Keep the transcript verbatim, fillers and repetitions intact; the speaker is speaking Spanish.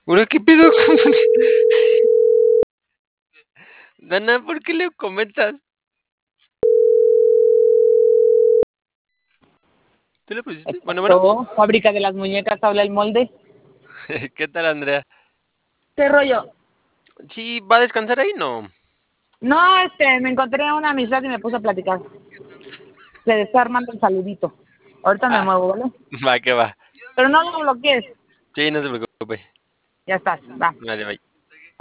Ahora, ¿qué pedo? Dana, ¿por qué le comentas? ¿Tú le pusiste? Bueno, bueno. Exacto. Fábrica de las muñecas, habla el molde. ¿Qué tal, Andrea? ¿Qué rollo? ¿Sí va a descansar ahí? No. No, este, me encontré a una amistad y me puse a platicar. Se está armando el saludito. Ahorita me Ah, muevo, ¿vale? va, que va. Pero no lo bloquees. Sí, no se preocupe. Ya estás, va. Vale, bye.